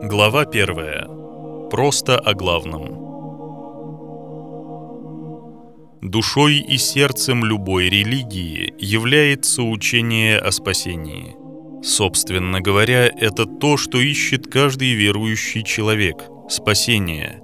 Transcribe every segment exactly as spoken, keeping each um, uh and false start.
Глава первая. Просто о главном. Душой и сердцем любой религии является учение о спасении. Собственно говоря, это то, что ищет каждый верующий человек – спасение.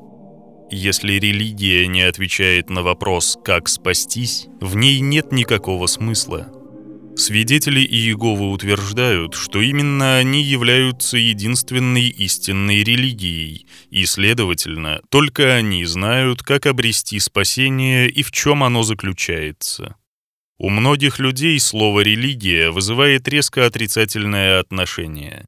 Если религия не отвечает на вопрос «как спастись», в ней нет никакого смысла. Свидетели Иеговы утверждают, что именно они являются единственной истинной религией, и, следовательно, только они знают, как обрести спасение и в чем оно заключается. У многих людей слово «религия» вызывает резко отрицательное отношение.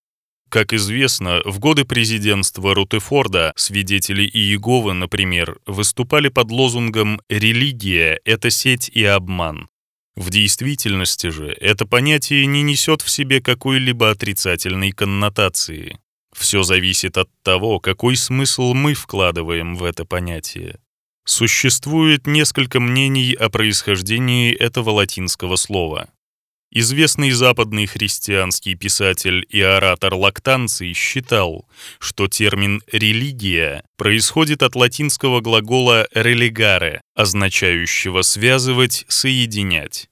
Как известно, в годы президентства Рутефорда свидетели Иеговы, например, выступали под лозунгом «религия – это сеть и обман». В действительности же это понятие не несет в себе какой-либо отрицательной коннотации. Все зависит от того, какой смысл мы вкладываем в это понятие. Существует несколько мнений о происхождении этого латинского слова. Известный западный христианский писатель и оратор Лактанций считал, что термин «религия» происходит от латинского глагола «religare», означающего «связывать», «соединять».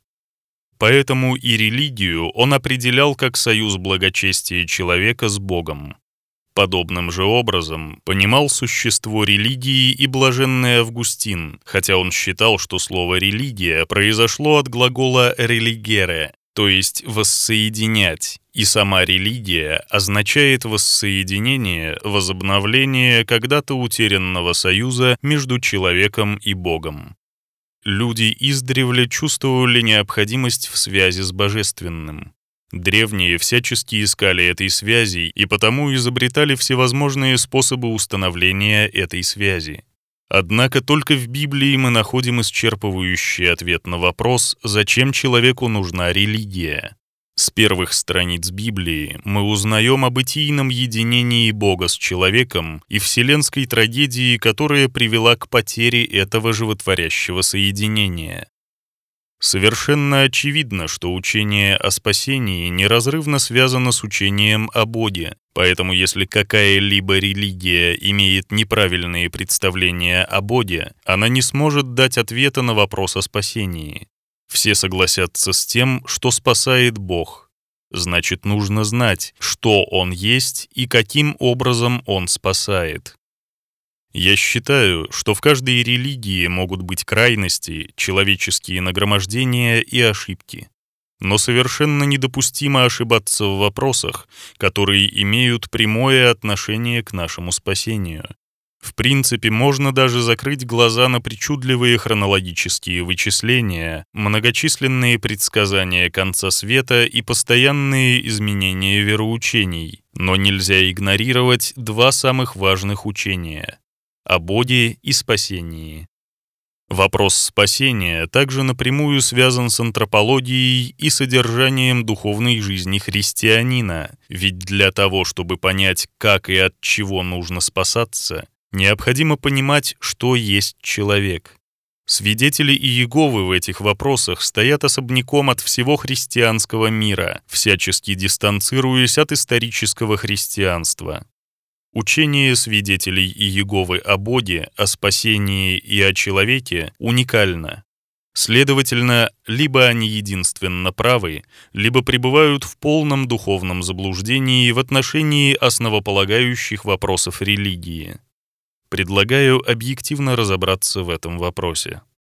Поэтому и религию он определял как союз благочестия человека с Богом. Подобным же образом понимал существо религии и блаженный Августин, хотя он считал, что слово «религия» произошло от глагола «religere», то есть «воссоединять», и сама религия означает воссоединение, возобновление когда-то утерянного союза между человеком и Богом. Люди издревле чувствовали необходимость в связи с Божественным. Древние всячески искали этой связи и потому изобретали всевозможные способы установления этой связи. Однако только в Библии мы находим исчерпывающий ответ на вопрос, зачем человеку нужна религия. С первых страниц Библии мы узнаем о бытийном единении Бога с человеком и вселенской трагедии, которая привела к потере этого животворящего соединения. Совершенно очевидно, что учение о спасении неразрывно связано с учением о Боге, поэтому если какая-либо религия имеет неправильные представления о Боге, она не сможет дать ответа на вопрос о спасении. Все согласятся с тем, что спасает Бог. Значит, нужно знать, что Он есть и каким образом Он спасает. Я считаю, что в каждой религии могут быть крайности, человеческие нагромождения и ошибки. Но совершенно недопустимо ошибаться в вопросах, которые имеют прямое отношение к нашему спасению. В принципе, можно даже закрыть глаза на причудливые хронологические вычисления, многочисленные предсказания конца света и постоянные изменения вероучений, но нельзя игнорировать два самых важных учения – о Боге и спасении. Вопрос спасения также напрямую связан с антропологией и содержанием духовной жизни христианина, ведь для того, чтобы понять, как и от чего нужно спасаться, необходимо понимать, что есть человек. Свидетели Иеговы в этих вопросах стоят особняком от всего христианского мира, всячески дистанцируясь от исторического христианства. Учение свидетелей Иеговы о Боге, о спасении и о человеке уникально. Следовательно, либо они единственно правы, либо пребывают в полном духовном заблуждении в отношении основополагающих вопросов религии. Предлагаю объективно разобраться в этом вопросе.